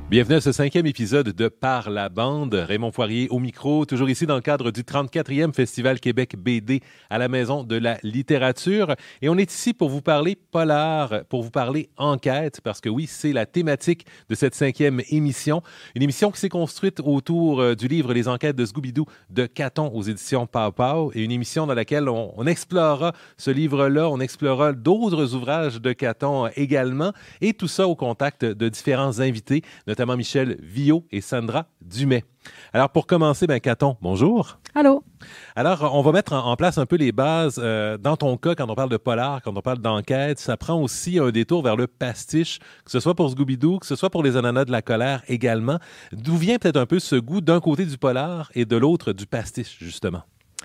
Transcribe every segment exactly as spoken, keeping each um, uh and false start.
Bienvenue à ce cinquième épisode de Par la bande. Raymond Poirier au micro, toujours ici dans le cadre du trente-quatrième Festival Québec B D à la Maison de la littérature. Et on est ici pour vous parler polar, pour vous parler enquête, parce que oui, c'est la thématique de cette cinquième émission. Une émission qui s'est construite autour du livre Les enquêtes de Scooby-Doo de Caton aux éditions Pow Pow, et une émission dans laquelle on, on explorera ce livre-là, on explorera d'autres ouvrages de Caton également, et tout ça au contact de différents invités, notamment Michel Viault et Sandra Dumais. Alors, pour commencer, ben, Caton, bonjour. Allô. Alors, on va mettre en, en place un peu les bases. Euh, dans ton cas, quand on parle de polar, quand on parle d'enquête, ça prend aussi un détour vers le pastiche, que ce soit pour Scooby-Doo, que ce soit pour les ananas de la colère également. D'où vient peut-être un peu ce goût d'un côté du polar et de l'autre du pastiche, justement?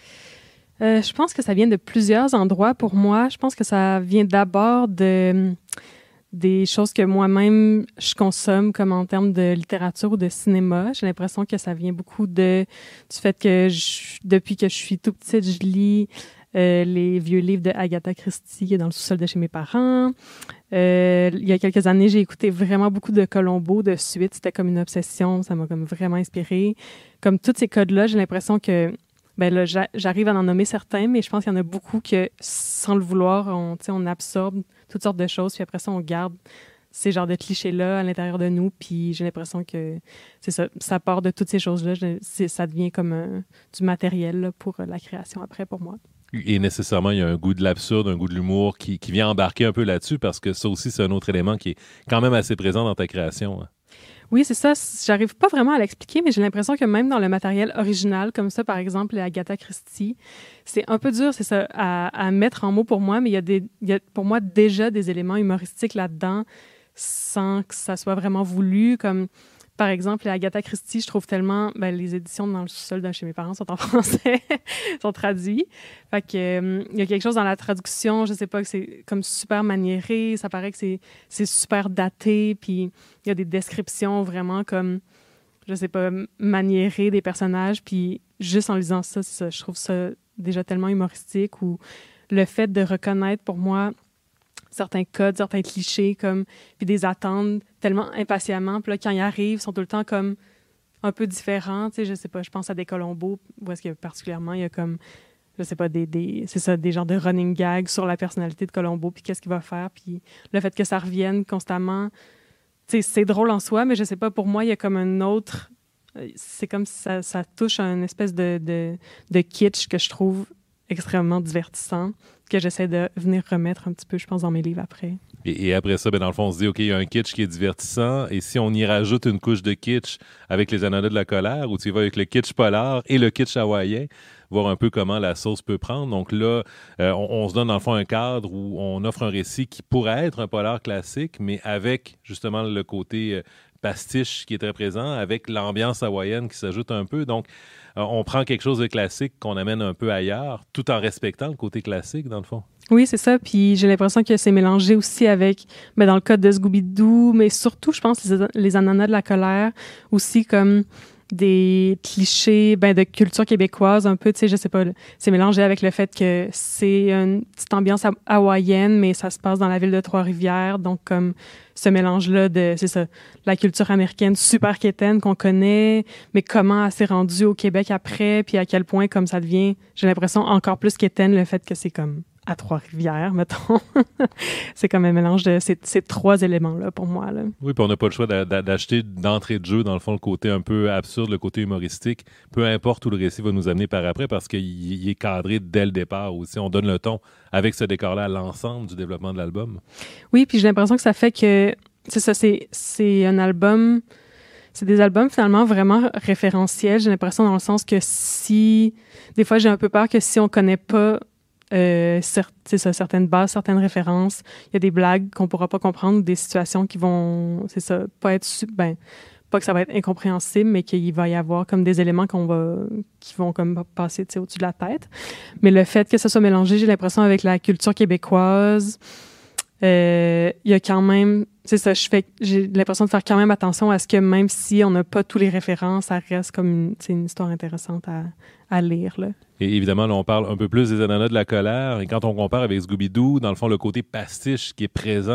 Euh, je pense que ça vient de plusieurs endroits pour moi. Je pense que ça vient d'abord de... des choses que moi-même, je consomme comme en termes de littérature ou de cinéma. J'ai l'impression que ça vient beaucoup de, du fait que je, depuis que je suis tout petite, je lis euh, les vieux livres de Agatha Christie qui est dans le sous-sol de chez mes parents. Euh, il y a quelques années, j'ai écouté vraiment beaucoup de Columbo de suite. C'était comme une obsession. Ça m'a comme vraiment inspirée. Comme tous ces codes-là, j'ai l'impression que ben là, j'a- j'arrive à en nommer certains, mais je pense qu'il y en a beaucoup que, sans le vouloir, on, tu sais, on absorbe toutes sortes de choses, puis après ça, on garde ces genres de clichés-là à l'intérieur de nous, puis j'ai l'impression que c'est ça, ça part de toutes ces choses-là, je- c'est- ça devient comme euh, du matériel là, pour euh, la création après, pour moi. Et nécessairement, il y a un goût de l'absurde, un goût de l'humour qui, qui vient embarquer un peu là-dessus, parce que ça aussi, c'est un autre élément qui est quand même assez présent dans ta création, hein. Oui, c'est ça. J'arrive pas vraiment à l'expliquer, mais j'ai l'impression que même dans le matériel original, comme ça, par exemple, les Agatha Christie, c'est un peu dur, c'est ça, à, à mettre en mots pour moi, mais il y a, des, il y a pour moi déjà des éléments humoristiques là-dedans sans que ça soit vraiment voulu, comme par exemple, les Agatha Christie, je trouve tellement... Ben, les éditions dans le sous-sol de chez mes parents sont en français, sont traduits. Fait que, euh, il y a quelque chose dans la traduction, je sais pas, que c'est comme super maniéré, ça paraît que c'est, c'est super daté, puis il y a des descriptions vraiment comme, je sais pas, maniérées des personnages, puis juste en lisant ça, c'est ça, je trouve ça déjà tellement humoristique, ou le fait de reconnaître pour moi certains codes, certains clichés, comme, puis des attentes tellement impatiemment. Puis là, quand ils arrivent, ils sont tout le temps comme un peu différents. Tu sais, je sais pas, je pense à des Columbo, où est-ce que particulièrement, il y a comme, je sais pas, des, des, c'est ça, des genres de running gags sur la personnalité de Columbo, puis qu'est-ce qu'il va faire, puis le fait que ça revienne constamment, tu sais, c'est drôle en soi, mais je sais pas, pour moi, il y a comme un autre... C'est comme si ça, ça touche à une espèce de, de, de kitsch que je trouve extrêmement divertissant, que j'essaie de venir remettre un petit peu, je pense, dans mes livres après. Et, et après ça, ben dans le fond, on se dit, OK, il y a un kitsch qui est divertissant, et si on y rajoute une couche de kitsch avec les ananas de la colère, ou tu y vas avec le kitsch polar et le kitsch hawaïen, voir un peu comment la sauce peut prendre. Donc là, euh, on, on se donne dans le fond un cadre où on offre un récit qui pourrait être un polar classique, mais avec justement le côté euh, pastiche qui est très présent, avec l'ambiance hawaïenne qui s'ajoute un peu. Donc, euh, on prend quelque chose de classique qu'on amène un peu ailleurs, tout en respectant le côté classique, dans le fond. Oui, c'est ça. Puis j'ai l'impression que c'est mélangé aussi avec, ben, dans le cas de Scooby-Doo, mais surtout, je pense, les, les ananas de la colère, aussi comme des clichés ben, de culture québécoise, un peu, tu sais, je sais pas, c'est mélangé avec le fait que c'est une petite ambiance hawaïenne, mais ça se passe dans la ville de Trois-Rivières, donc comme ce mélange-là de, c'est ça, la culture américaine super quétaine qu'on connaît, mais comment elle s'est rendue au Québec après, puis à quel point, comme ça devient, j'ai l'impression, encore plus quétaine, le fait que c'est comme à Trois-Rivières, mettons. C'est comme un mélange de ces, ces trois éléments-là, pour moi, là. Oui, puis on n'a pas le choix d'a- d'a- d'acheter d'entrée de jeu, dans le fond, le côté un peu absurde, le côté humoristique, peu importe où le récit va nous amener par après, parce qu'il il est cadré dès le départ aussi. On donne le ton avec ce décor-là à l'ensemble du développement de l'album. Oui, puis j'ai l'impression que ça fait que, c'est ça, c'est, c'est un album... C'est des albums finalement vraiment référentiels, j'ai l'impression, dans le sens que si... Des fois, j'ai un peu peur que si on connaît pas euh, cer- c'est ça, certaines bases, certaines références, il y a des blagues qu'on pourra pas comprendre, des situations qui vont, c'est ça, pas être... su- Ben, pas que ça va être incompréhensible, mais qu'il va y avoir comme des éléments qu'on va, qui vont comme passer, tu sais, au-dessus de la tête. Mais le fait que ça soit mélangé, j'ai l'impression, avec la culture québécoise, euh, il y a quand même, c'est ça, je fais, j'ai l'impression de faire quand même attention à ce que même si on n'a pas tous les références, ça reste comme une, c'est une histoire intéressante à, à lire, là. Et évidemment, là, on parle un peu plus des ananas de la colère. Et quand on compare avec Scooby-Doo, dans le fond, le côté pastiche qui est présent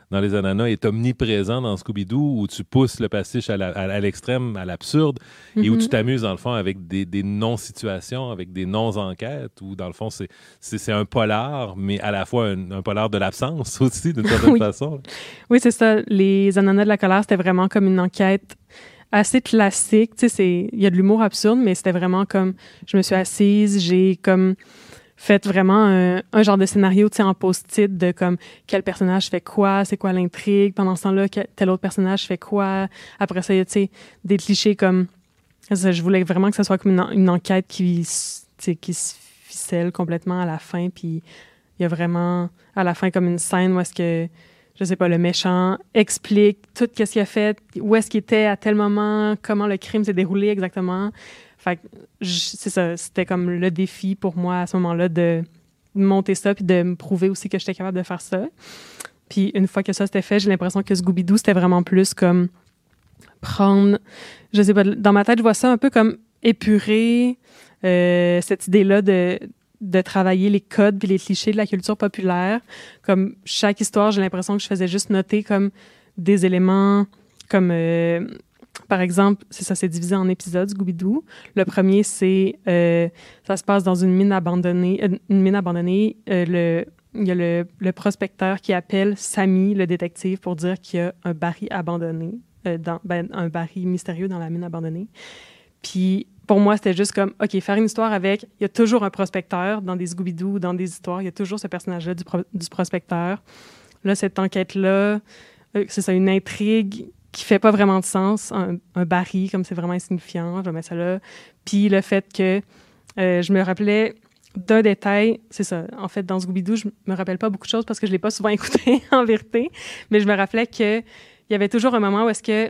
dans Les Ananas est omniprésent dans Scooby-Doo, où tu pousses le pastiche à, la, à, à l'extrême, à l'absurde, mm-hmm. et où tu t'amuses, dans le fond, avec des, des non-situations, avec des non-enquêtes, où, dans le fond, c'est, c'est, c'est un polar, mais à la fois un, un polar de l'absence aussi, d'une certaine oui. façon. Oui, c'est ça. Les Ananas de la colère, c'était vraiment comme une enquête assez classique. Tu sais, c'est... il y a de l'humour absurde, mais c'était vraiment comme... Je me suis assise, j'ai comme... fait vraiment un, un genre de scénario, tu sais, en post-it de comme quel personnage fait quoi, c'est quoi l'intrigue, pendant ce temps-là, quel, tel autre personnage fait quoi. Après ça, il y a, tu sais, des clichés comme... Ça, je voulais vraiment que ça soit comme une, une enquête qui, tu sais, qui se ficelle complètement à la fin, puis il y a vraiment, à la fin, comme une scène où est-ce que, je sais pas, le méchant explique tout ce qu'il a fait, où est-ce qu'il était à tel moment, comment le crime s'est déroulé exactement. Fait que c'est ça, c'était comme le défi pour moi à ce moment-là de monter ça puis de me prouver aussi que j'étais capable de faire ça. Puis une fois que ça c'était fait, j'ai l'impression que Scooby-Doo, c'était vraiment plus comme prendre... Je sais pas, dans ma tête, je vois ça un peu comme épurer euh, cette idée-là de, de travailler les codes puis les clichés de la culture populaire. Comme chaque histoire, j'ai l'impression que je faisais juste noter comme des éléments comme... Euh, par exemple, c'est ça, c'est divisé en épisodes, Scooby-Doo. Le premier, c'est... Euh, ça se passe dans une mine abandonnée. Euh, une mine abandonnée. Euh, le, il y a le, le prospecteur qui appelle Sammy, le détective, pour dire qu'il y a un baril abandonné, euh, dans, ben, un baril mystérieux dans la mine abandonnée. Puis, pour moi, c'était juste comme, OK, faire une histoire avec... Il y a toujours un prospecteur dans des Scooby-Doo, dans des histoires. Il y a toujours ce personnage-là du, pro, du prospecteur. Là, cette enquête-là, euh, c'est ça, une intrigue qui fait pas vraiment de sens, un, un baril, comme c'est vraiment insignifiant, je vais mettre ça là. Puis le fait que euh, je me rappelais d'un détail, c'est ça, en fait, dans Scooby-Doo, je me rappelle pas beaucoup de choses parce que je l'ai pas souvent écouté, en vérité, mais je me rappelais qu'il y avait toujours un moment où est-ce que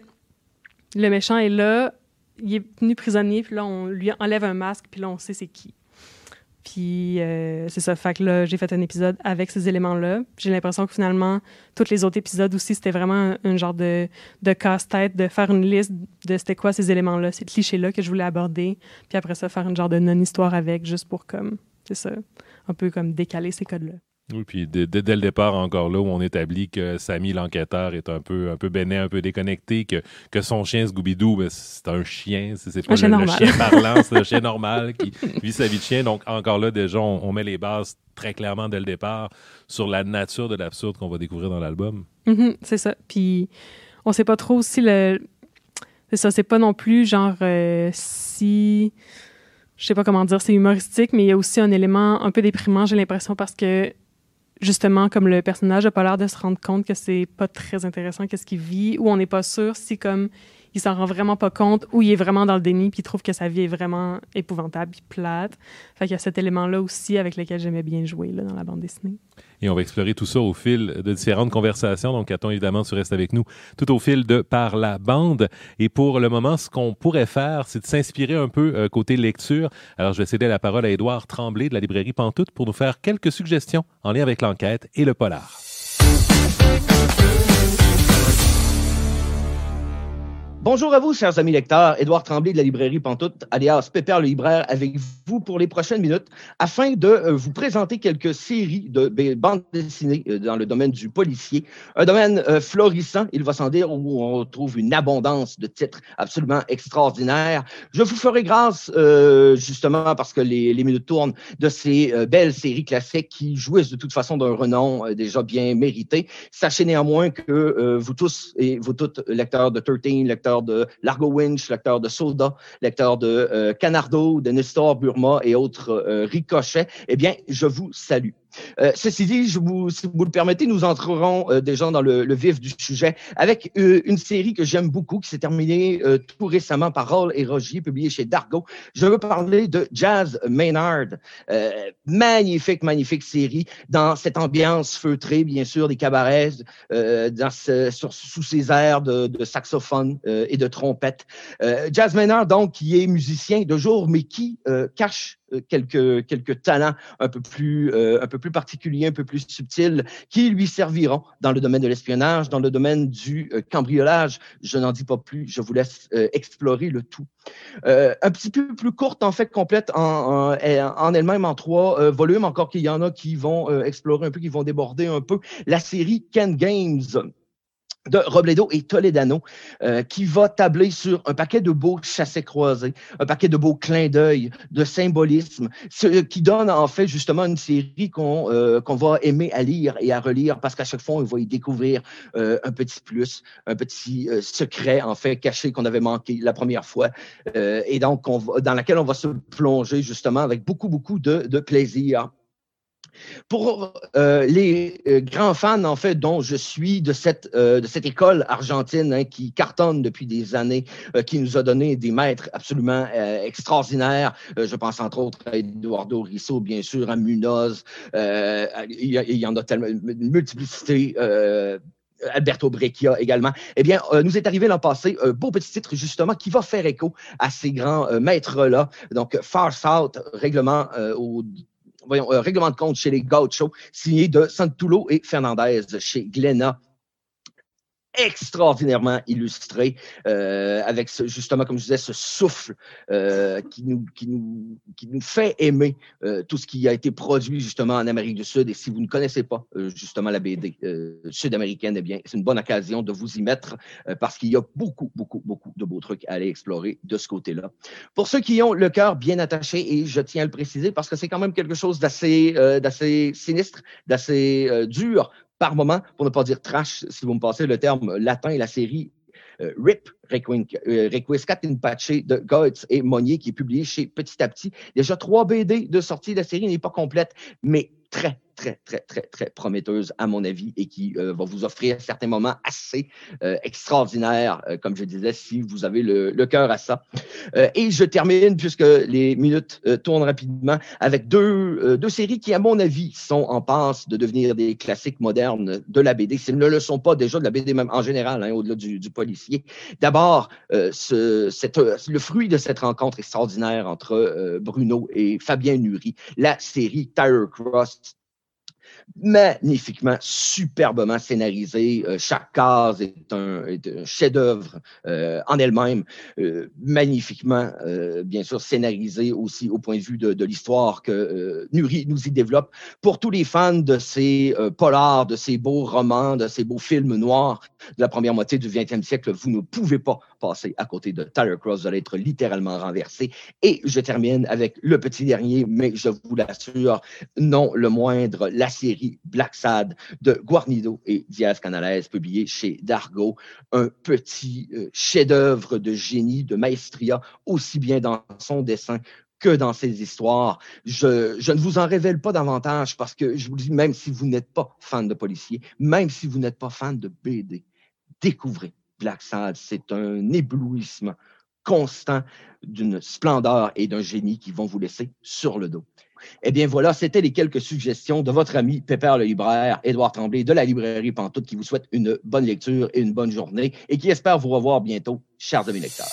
le méchant est là, il est tenu prisonnier, puis là, on lui enlève un masque, puis là, on sait c'est qui. Puis euh, c'est ça, fait que là, j'ai fait un épisode avec ces éléments-là. J'ai l'impression que finalement, tous les autres épisodes aussi, c'était vraiment un, un genre de, de casse-tête, de faire une liste de c'était quoi ces éléments-là, ces clichés-là que je voulais aborder. Puis après ça, faire une genre de non-histoire avec, juste pour comme, c'est ça, un peu comme décaler ces codes-là. Oui, puis dès, dès le départ, encore là, où on établit que Sammy, l'enquêteur, est un peu, un peu bénin, un peu déconnecté, que, que son chien Scooby-Doo, ben, c'est un chien, c'est, c'est pas un le, chien le chien parlant, c'est le chien normal qui vit sa vie de chien. Donc, encore là, déjà, on, on met les bases très clairement dès le départ sur la nature de l'absurde qu'on va découvrir dans l'album. Mm-hmm, c'est ça. Puis, on sait pas trop aussi le... C'est ça, c'est pas non plus genre euh, si... Je sais pas comment dire, c'est humoristique, mais il y a aussi un élément un peu déprimant, j'ai l'impression, parce que justement, comme le personnage n'a pas l'air de se rendre compte que c'est pas très intéressant qu'est-ce qu'il vit, ou on n'est pas sûr si comme il s'en rend vraiment pas compte, ou il est vraiment dans le déni puis il trouve que sa vie est vraiment épouvantable puis plate. Fait qu'il y a cet élément-là aussi avec lequel j'aimais bien jouer là, dans la bande dessinée. Et on va explorer tout ça au fil de différentes conversations. Donc, Caton, évidemment, tu restes avec nous tout au fil de Par la bande. Et pour le moment, ce qu'on pourrait faire, c'est de s'inspirer un peu euh, côté lecture. Alors, je vais céder la parole à Édouard Tremblay de la librairie Pantoute pour nous faire quelques suggestions en lien avec l'enquête et le polar. Bonjour à vous, chers amis lecteurs. Édouard Tremblay de la librairie Pantoute, alias Pépère le libraire, avec vous pour les prochaines minutes afin de euh, vous présenter quelques séries de b- bandes dessinées euh, dans le domaine du policier. Un domaine euh, florissant, il va sans dire, où on trouve une abondance de titres absolument extraordinaires. Je vous ferai grâce, euh, justement, parce que les, les minutes tournent, de ces euh, belles séries classiques qui jouissent de toute façon d'un renom euh, déjà bien mérité. Sachez néanmoins que euh, vous tous et vous toutes, lecteurs de treize, lecteurs de Largo Winch, lecteur de Soda, lecteur de euh, Canardo, de Nestor Burma et autres euh, ricochets, eh bien, je vous salue. Euh, ceci dit, je vous, si vous le permettez, nous entrerons euh, déjà dans le, le vif du sujet avec euh, une série que j'aime beaucoup, qui s'est terminée euh, tout récemment par Hall et Rogier, publiée chez Dargo. Je veux parler de Jazz Maynard. Euh, magnifique, magnifique série, dans cette ambiance feutrée, bien sûr, des cabarets, euh, dans ce, sur, sous ces airs de, de saxophone euh, et de trompette. Euh, Jazz Maynard, donc, qui est musicien de jour, mais qui euh, cache quelques, quelques talents un peu, plus, euh, un peu plus particuliers, un peu plus subtils, qui lui serviront dans le domaine de l'espionnage, dans le domaine du euh, cambriolage. Je n'en dis pas plus, je vous laisse euh, explorer le tout. Euh, un petit peu plus courte, en fait, complète en, en, en elle-même en trois euh, volumes, encore qu'il y en a qui vont euh, explorer un peu, qui vont déborder un peu. La série Ken Games de Robledo et Toledano, euh, qui va tabler sur un paquet de beaux chassés-croisés, un paquet de beaux clins d'œil, de symbolisme, ce qui donne en fait justement une série qu'on euh, qu'on va aimer à lire et à relire, parce qu'à chaque fois, on va y découvrir euh, un petit plus, un petit euh, secret en fait caché qu'on avait manqué la première fois, euh, et donc on va, dans laquelle on va se plonger justement avec beaucoup, beaucoup de, de plaisir. Pour euh, les euh, grands fans, en fait, dont je suis de cette, euh, de cette école argentine hein, qui cartonne depuis des années, euh, qui nous a donné des maîtres absolument euh, extraordinaires. Euh, je pense entre autres à Eduardo Risso, bien sûr, à Munoz. Euh, il, y a, il y en a tellement, une multiplicité. Euh, Alberto Breccia également. Eh bien, euh, nous est arrivé l'an passé un beau petit titre, justement, qui va faire écho à ces grands euh, maîtres-là. Donc, Far South, règlement euh, au Voyons, euh, règlement de compte chez les Gauchos, signé de Santulo et Fernandez chez Glénat. Extraordinairement illustré, euh, avec ce, justement, comme je disais, ce souffle euh, qui, nous, qui, nous, qui nous fait aimer euh, tout ce qui a été produit justement en Amérique du Sud. Et si vous ne connaissez pas euh, justement la B D euh, sud-américaine, eh bien, c'est une bonne occasion de vous y mettre euh, parce qu'il y a beaucoup, beaucoup, beaucoup de beaux trucs à aller explorer de ce côté-là. Pour ceux qui ont le cœur bien attaché, et je tiens à le préciser parce que c'est quand même quelque chose d'assez, euh, d'assez sinistre, d'assez euh, dur, par moment, pour ne pas dire trash, si vous me passez le terme latin, la série euh, R I P, Requiescat in Pace de Goetz et Monnier, qui est publiée chez Petit à Petit. Déjà trois B D de sortie, la série n'est pas complète, mais très, très, très, très, très prometteuse, à mon avis, et qui euh, va vous offrir certains moments assez euh, extraordinaires, euh, comme je disais, si vous avez le, le cœur à ça. Euh, et je termine, puisque les minutes euh, tournent rapidement, avec deux, euh, deux séries qui, à mon avis, sont en passe de devenir des classiques modernes de la B D. S'ils ne le sont pas déjà de la B D, même en général, hein, au-delà du, du policier. D'abord, euh, ce, cette, le fruit de cette rencontre extraordinaire entre euh, Bruno et Fabien Nury, la série Tire Cross, magnifiquement, superbement scénarisé. Euh, chaque case est un, est un chef-d'œuvre euh, en elle-même, euh, magnifiquement, euh, bien sûr, scénarisé aussi au point de vue de, de l'histoire que euh, Nury nous y développe. Pour tous les fans de ces euh, polars, de ces beaux romans, de ces beaux films noirs de la première moitié du vingtième siècle, vous ne pouvez pas passer à côté de Tire Cross. Vous allez être littéralement renversé. Et je termine avec le petit dernier, mais je vous l'assure, non le moindre, la série Black Sad de Guarnido et Diaz-Canales, publié chez Dargaud. Un petit euh, chef-d'œuvre de génie, de maestria, aussi bien dans son dessin que dans ses histoires. Je, je ne vous en révèle pas davantage parce que je vous dis, même si vous n'êtes pas fan de policiers, même si vous n'êtes pas fan de B D, découvrez Black Sad. C'est un éblouissement constant d'une splendeur et d'un génie qui vont vous laisser sur le dos. Eh bien voilà, c'était les quelques suggestions de votre ami Pépère le libraire, Édouard Tremblay de la librairie Pantoute, qui vous souhaite une bonne lecture et une bonne journée et qui espère vous revoir bientôt, chers amis lecteurs.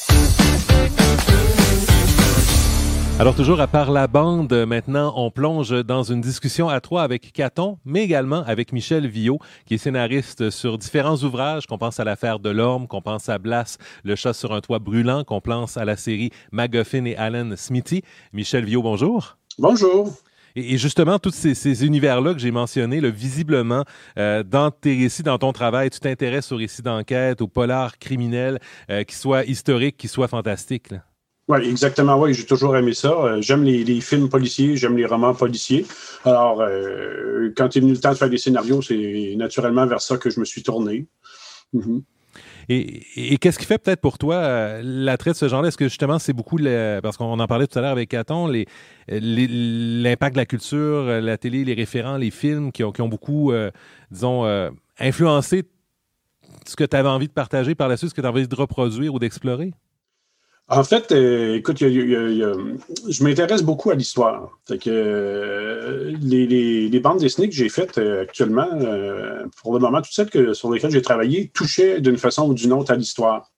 Alors toujours à part la bande, maintenant on plonge dans une discussion à trois avec Caton, mais également avec Michel Viault, qui est scénariste sur différents ouvrages, qu'on pense à l'affaire Delorme, qu'on pense à Blas, le chat sur un toit brûlant, qu'on pense à la série MacGuffin et Alan Smithy. Michel Viault, bonjour. Bonjour. Et justement, tous ces, ces univers-là que j'ai mentionnés, là, visiblement, euh, dans tes récits, dans ton travail, tu t'intéresses aux récits d'enquête, aux polars criminels, euh, qu'ils soient historiques, qu'ils soient fantastiques, là. Oui, exactement. Oui, j'ai toujours aimé ça. Euh, j'aime les, les films policiers, j'aime les romans policiers. Alors, euh, quand il est venu le temps de faire des scénarios, c'est naturellement vers ça que je me suis tourné. Mm-hmm. Et, et qu'est-ce qui fait peut-être pour toi euh, l'attrait de ce genre-là? Est-ce que justement c'est beaucoup, le, parce qu'on en parlait tout à l'heure avec Caton, les, les, l'impact de la culture, la télé, les référents, les films qui ont, qui ont beaucoup, euh, disons, euh, influencé ce que tu avais envie de partager par la suite, ce que tu avais envie de reproduire ou d'explorer? En fait, euh, écoute, y a, y a, y a, je m'intéresse beaucoup à l'histoire. Fait que euh, les, les, les bandes dessinées que j'ai faites euh, actuellement, euh, pour le moment, toutes celles que, sur lesquelles j'ai travaillé, touchaient d'une façon ou d'une autre à l'histoire.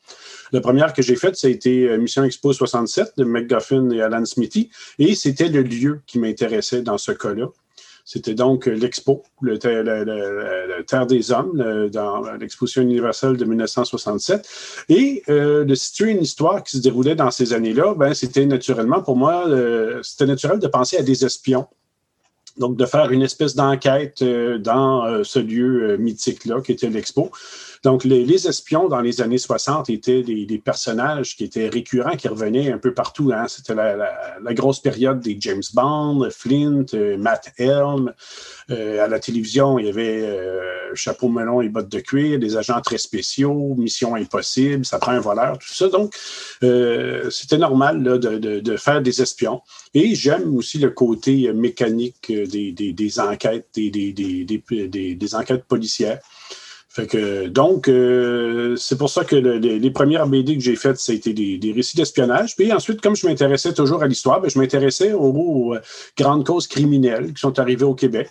La première que j'ai faite, ça a été Mission Expo soixante-sept de McGuffin et Alan Smithy, et c'était le lieu qui m'intéressait dans ce cas-là. C'était donc l'Expo, le, le, le, le, le Terre des Hommes, le, dans l'Exposition universelle de dix-neuf cent soixante-sept. Et euh, de situer une histoire qui se déroulait dans ces années-là, ben, c'était naturellement, pour moi, euh, c'était naturel de penser à des espions. Donc, de faire une espèce d'enquête euh, dans euh, ce lieu euh, mythique-là, qui était l'Expo. Donc, les, les espions, dans les années soixante, étaient des, des personnages qui étaient récurrents, qui revenaient un peu partout. Hein. C'était la, la, la grosse période des James Bond, Flint, euh, Matt Helm. Euh, à la télévision, il y avait euh, chapeau melon et bottes de cuir, des agents très spéciaux, Mission Impossible, ça prend un voleur, tout ça. Donc, euh, c'était normal là, de, de, de faire des espions. Et j'aime aussi le côté mécanique des, des, des enquêtes, des, des, des, des, des, des enquêtes policières. Fait que, donc, euh, c'est pour ça que le, les, les premières B D que j'ai faites, ça a été des, des récits d'espionnage. Puis ensuite, comme je m'intéressais toujours à l'histoire, ben, je m'intéressais aux, aux grandes causes criminelles qui sont arrivées au Québec.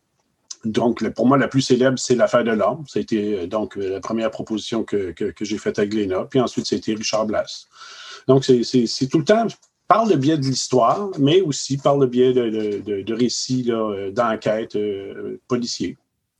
Donc, le, pour moi, la plus célèbre, c'est l'affaire de l'Orme. Ça a été donc la première proposition que, que, que j'ai faite à Glénat. Puis ensuite, c'était Richard Blass. Donc, c'est, c'est, c'est tout le temps par le biais de l'histoire, mais aussi par le biais de, de, de, de récits là, d'enquêtes euh, policiers.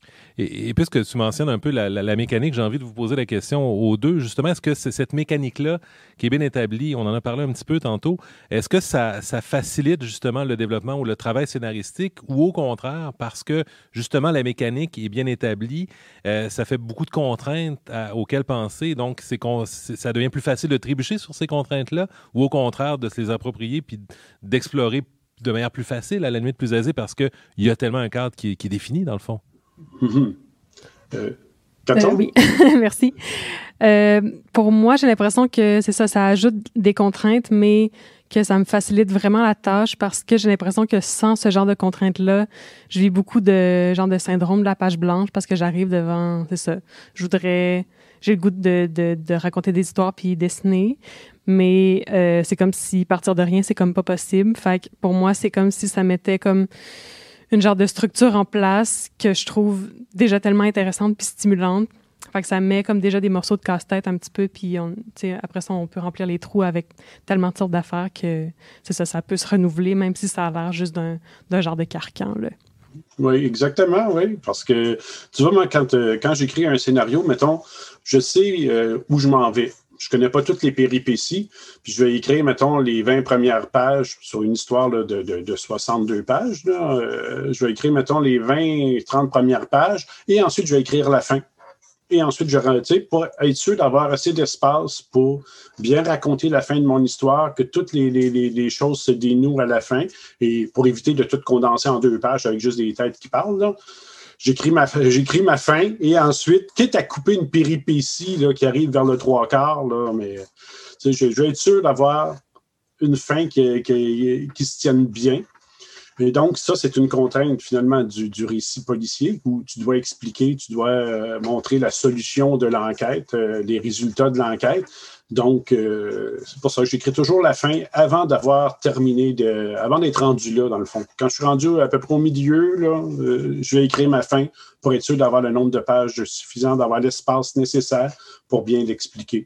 Et, et puisque tu mentionnes un peu la, la, la mécanique, j'ai envie de vous poser la question aux deux. Justement, est-ce que c'est cette mécanique-là qui est bien établie, on en a parlé un petit peu tantôt, est-ce que ça, ça facilite justement le développement ou le travail scénaristique ou au contraire, parce que justement la mécanique est bien établie, euh, ça fait beaucoup de contraintes à, auxquelles penser, donc c'est, c'est, ça devient plus facile de trébucher sur ces contraintes-là ou au contraire de se les approprier puis d'explorer de manière plus facile, à la limite plus aisée, parce qu'il y a tellement un cadre qui est, qui est défini dans le fond? Mm-hmm. Euh, euh, oui, merci. Euh, pour moi, j'ai l'impression que c'est ça, ça ajoute des contraintes, mais que ça me facilite vraiment la tâche parce que j'ai l'impression que sans ce genre de contraintes-là, je vis beaucoup de genre de syndrome de la page blanche parce que j'arrive devant, c'est ça, je voudrais, j'ai le goût de, de, de raconter des histoires puis dessiner, mais euh, c'est comme si partir de rien, c'est comme pas possible. Fait que pour moi, c'est comme si ça mettait comme une genre de structure en place que je trouve déjà tellement intéressante puis stimulante. Fait que ça met comme déjà des morceaux de casse-tête un petit peu, puis on, après ça, on peut remplir les trous avec tellement de sortes d'affaires que c'est ça, ça peut se renouveler, même si ça a l'air juste d'un, d'un genre de carcan, là. Oui, exactement, oui. Parce que, tu vois, moi, quand, euh, quand j'écris un scénario, mettons, je sais euh, où je m'en vais. Je connais pas toutes les péripéties, puis je vais écrire, mettons, les vingt premières pages sur une histoire là, de, de, de soixante-deux pages. Là. Euh, je vais écrire, mettons, les vingt, trente premières pages, et ensuite, je vais écrire la fin. Et ensuite, je tu sais, pour être sûr d'avoir assez d'espace pour bien raconter la fin de mon histoire, que toutes les, les, les, les choses se dénouent à la fin, et pour éviter de tout condenser en deux pages avec juste des têtes qui parlent, là. J'écris ma, j'écris ma fin et ensuite, quitte à couper une péripétie là, qui arrive vers le trois quarts, là, mais je, je vais être sûr d'avoir une fin qui, qui, qui se tienne bien. Et donc, ça, c'est une contrainte finalement du, du récit policier où tu dois expliquer, tu dois euh, montrer la solution de l'enquête, euh, les résultats de l'enquête. Donc, euh, c'est pour ça que j'écris toujours la fin avant d'avoir terminé, de, avant d'être rendu là, dans le fond. Quand je suis rendu à peu près au milieu, là, euh, je vais écrire ma fin pour être sûr d'avoir le nombre de pages suffisant, d'avoir l'espace nécessaire pour bien l'expliquer.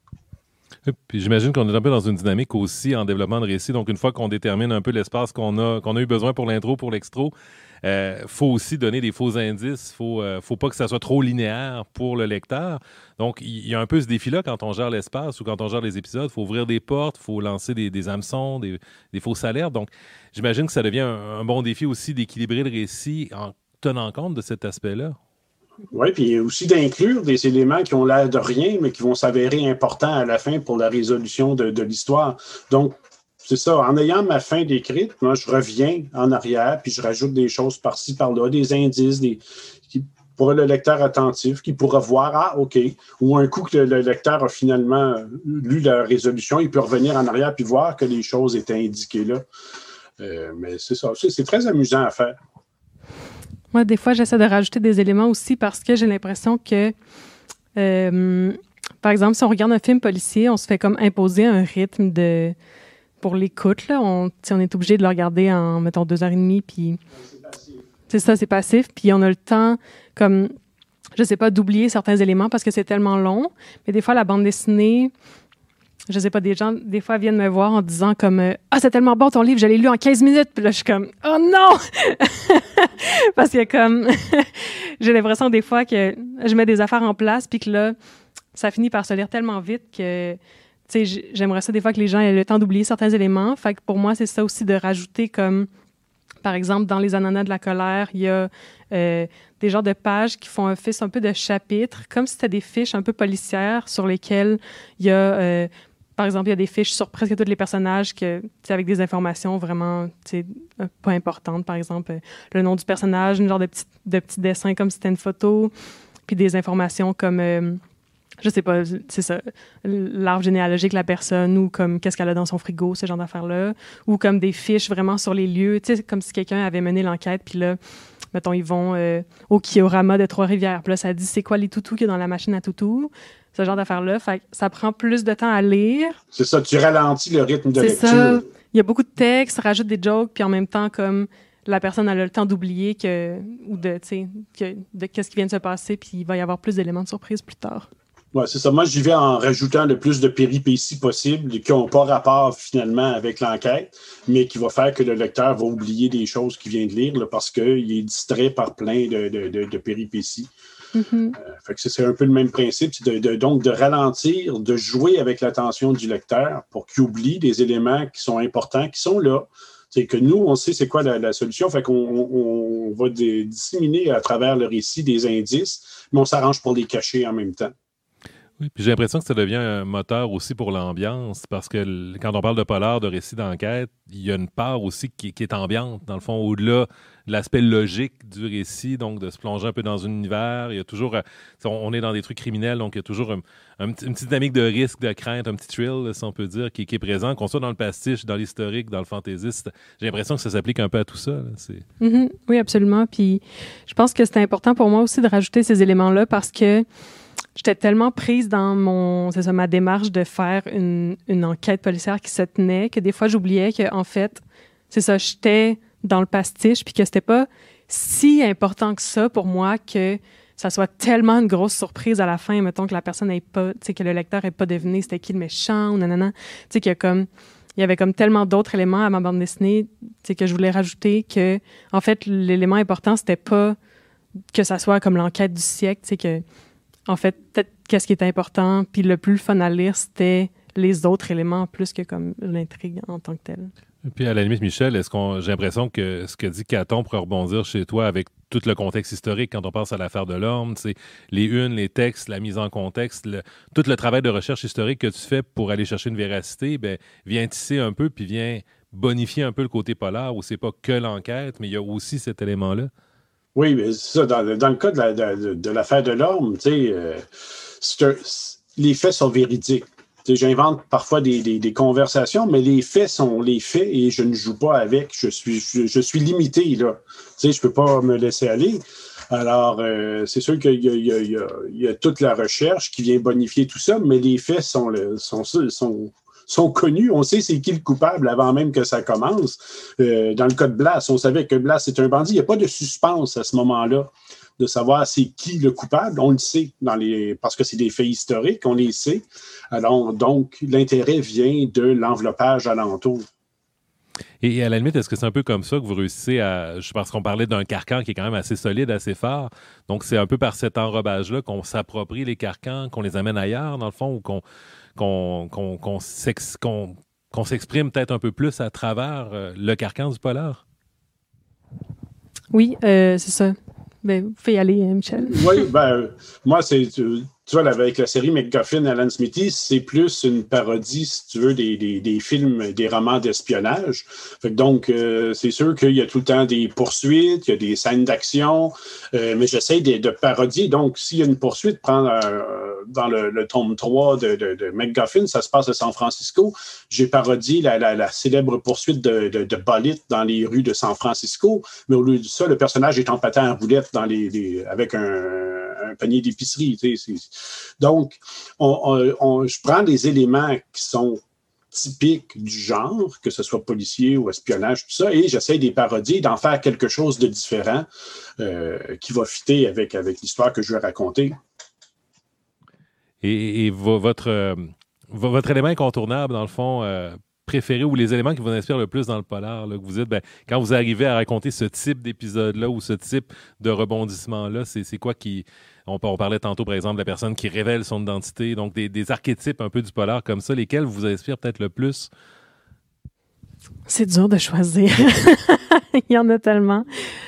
Puis j'imagine qu'on est un peu dans une dynamique aussi en développement de récit. Donc, une fois qu'on détermine un peu l'espace qu'on a, qu'on a eu besoin pour l'intro, pour l'extro, il euh, faut aussi donner des faux indices. Il faut, euh, faut pas que ça soit trop linéaire pour le lecteur. Donc, il y a un peu ce défi-là quand on gère l'espace ou quand on gère les épisodes. Il faut ouvrir des portes, il faut lancer des, des hameçons, des, des fausses alertes. Donc, j'imagine que ça devient un, un bon défi aussi d'équilibrer le récit en tenant compte de cet aspect-là. Oui, puis aussi d'inclure des éléments qui ont l'air de rien, mais qui vont s'avérer importants à la fin pour la résolution de, de l'histoire. Donc, c'est ça. En ayant ma fin décrite, moi, je reviens en arrière, puis je rajoute des choses par-ci, par-là, des indices, des, qui, pour le lecteur attentif, qui pourra voir, ah, OK, ou un coup que le, le lecteur a finalement lu la résolution, il peut revenir en arrière puis voir que les choses étaient indiquées là. Euh, mais c'est ça. C'est, c'est très amusant à faire. Moi, des fois, j'essaie de rajouter des éléments aussi parce que j'ai l'impression que, euh, par exemple, si on regarde un film policier, on se fait comme imposer un rythme de pour l'écoute. Là. On, on est obligé de le regarder en, mettons, deux heures et demie. Puis, c'est ça, c'est passif. Puis on a le temps, comme, je sais pas, d'oublier certains éléments parce que c'est tellement long. Mais des fois, la bande dessinée, je sais pas, des gens, des fois, viennent me voir en disant comme euh, « Ah, c'est tellement bon ton livre, je l'ai lu en quinze minutes. » Puis là, je suis comme « Oh non! » Parce que comme, j'ai l'impression des fois que je mets des affaires en place puis que là, ça finit par se lire tellement vite que, tu sais, j'aimerais ça des fois que les gens aient le temps d'oublier certains éléments. Fait que pour moi, c'est ça aussi de rajouter comme, par exemple, dans Les Ananas de la colère, il y a euh, des genres de pages qui font un office un peu de chapitres, comme si c'était des fiches un peu policières sur lesquelles il y a... Euh, Par exemple, il y a des fiches sur presque tous les personnages que, avec des informations vraiment pas importantes. Par exemple, euh, le nom du personnage, une genre de petits de petits dessins comme si c'était une photo, puis des informations comme, euh, je sais pas, c'est ça, l'arbre généalogique de la personne ou comme qu'est-ce qu'elle a dans son frigo, ce genre d'affaires-là, ou comme des fiches vraiment sur les lieux, tu sais, comme si quelqu'un avait mené l'enquête, puis là, mettons, ils vont euh, au Kiorama de Trois-Rivières. Puis là, ça dit c'est quoi les toutous qu'il y a dans la machine à toutous. Ce genre d'affaires-là. Fait que ça prend plus de temps à lire. C'est ça, tu ralentis le rythme de c'est lecture. Ça. Il y a beaucoup de textes, rajoute des jokes, puis en même temps, comme la personne elle a le temps d'oublier que, ou de, tu sais, que, de qu'est-ce qui vient de se passer, puis il va y avoir plus d'éléments de surprise plus tard. Oui, c'est ça. Moi, j'y vais en rajoutant le plus de péripéties possibles qui n'ont pas rapport finalement avec l'enquête, mais qui va faire que le lecteur va oublier des choses qu'il vient de lire là, parce qu'il est distrait par plein de, de, de, de péripéties. Mm-hmm. Euh, fait que c'est un peu le même principe, c'est de, de, donc de ralentir, de jouer avec l'attention du lecteur pour qu'il oublie des éléments qui sont importants, qui sont là. C'est que nous, on sait c'est quoi la, la solution, fait qu'on on, on va dé, disséminer à travers le récit des indices, mais on s'arrange pour les cacher en même temps. Oui, puis j'ai l'impression que ça devient un moteur aussi pour l'ambiance, parce que quand on parle de polar, de récit d'enquête, il y a une part aussi qui, qui est ambiante, dans le fond, au-delà de l'aspect logique du récit, donc de se plonger un peu dans un univers. Il y a toujours, on est dans des trucs criminels, donc il y a toujours un, un, une petite dynamique de risque, de crainte, un petit thrill, si on peut dire, qui, qui est présent, qu'on soit dans le pastiche, dans l'historique, dans le fantaisiste. J'ai l'impression que ça s'applique un peu à tout ça. Là. C'est... Mm-hmm. Oui, absolument. Puis je pense que c'est important pour moi aussi de rajouter ces éléments-là parce que j'étais tellement prise dans mon, c'est ça, ma démarche de faire une, une enquête policière qui se tenait que des fois, j'oubliais que en fait, c'est ça, j'étais dans le pastiche puis que c'était pas si important que ça pour moi que ça soit tellement une grosse surprise à la fin, mettons que la personne n'ait pas, tu sais, que le lecteur n'ait pas deviné c'était qui le méchant ou nanana. Tu sais, qu'il y a comme, il y avait comme tellement d'autres éléments à ma bande dessinée, tu sais, que je voulais rajouter que, en fait, l'élément important, c'était pas que ça soit comme l'enquête du siècle, tu sais, que en fait, peut-être qu'est-ce qui était important, puis le plus fun à lire, c'était les autres éléments plus que comme l'intrigue en tant que telle. Puis à la limite, Michel, est-ce qu'on, j'ai l'impression que ce que dit Caton pourrait rebondir chez toi avec tout le contexte historique quand on pense à l'affaire de l'Orme, c'est les unes, les textes, la mise en contexte, le, tout le travail de recherche historique que tu fais pour aller chercher une véracité, ben, vient tisser un peu puis vient bonifier un peu le côté polar où c'est pas que l'enquête, mais il y a aussi cet élément-là. Oui, mais c'est ça. Dans, dans le cas de, la, de, de l'affaire de l'Orme, tu sais, euh, c'est un, les faits sont véridiques. Tu sais, j'invente parfois des, des, des conversations, mais les faits sont les faits et je ne joue pas avec. Je suis, je, je suis limité, là. Tu sais, je peux pas me laisser aller. Alors, euh, c'est sûr qu'il y a, il y a, il y a, il y a toute la recherche qui vient bonifier tout ça, mais les faits sont, sont, sont, sont connus. On sait c'est qui le coupable avant même que ça commence. Euh, dans le cas de Blas, on savait que Blas est un bandit. Il n'y a pas de suspense à ce moment-là de savoir c'est qui le coupable. On le sait dans les, parce que c'est des faits historiques, on les sait. Alors, donc, l'intérêt vient de l'enveloppage alentour. Et à la limite, est-ce que c'est un peu comme ça que vous réussissez à... Je pense qu'on parlait d'un carcan qui est quand même assez solide, assez fort. Donc, c'est un peu par cet enrobage-là qu'on s'approprie les carcans, qu'on les amène ailleurs, dans le fond, ou qu'on, qu'on, qu'on, qu'on, s'ex... qu'on, qu'on s'exprime peut-être un peu plus à travers euh, le carcan du polar? Oui, euh, c'est ça. Ben, vous pouvez y aller, Michel. Oui, ben, moi, c'est... Tu vois, avec la série MacGuffin, Alan Smithy, c'est plus une parodie, si tu veux, des, des, des films, des romans d'espionnage. Fait que donc, euh, c'est sûr qu'il y a tout le temps des poursuites, il y a des scènes d'action, euh, mais j'essaie de, de parodier. Donc, s'il y a une poursuite, prendre euh, dans le, le tome trois de, de, de MacGuffin, ça se passe à San Francisco. J'ai parodié la, la, la célèbre poursuite de, de, de Bullitt dans les rues de San Francisco, mais au lieu de ça, le personnage est empâté en roulette dans les, les, avec un... un panier d'épicerie. Tu sais, c'est... Donc, on, on, on, je prends des éléments qui sont typiques du genre, que ce soit policier ou espionnage, tout ça, et j'essaie de les parodier, d'en faire quelque chose de différent euh, qui va fitter avec, avec l'histoire que je vais raconter. Et, et votre, euh, votre élément incontournable, dans le fond, euh, préféré ou les éléments qui vous inspirent le plus dans le polar, là, que vous dites, ben, quand vous arrivez à raconter ce type d'épisode-là ou ce type de rebondissement-là, c'est, c'est quoi qui... On, on parlait tantôt, par exemple, de la personne qui révèle son identité, donc des, des archétypes un peu du polar comme ça, lesquels vous inspirent peut-être le plus? C'est dur de choisir. Il y en a tellement.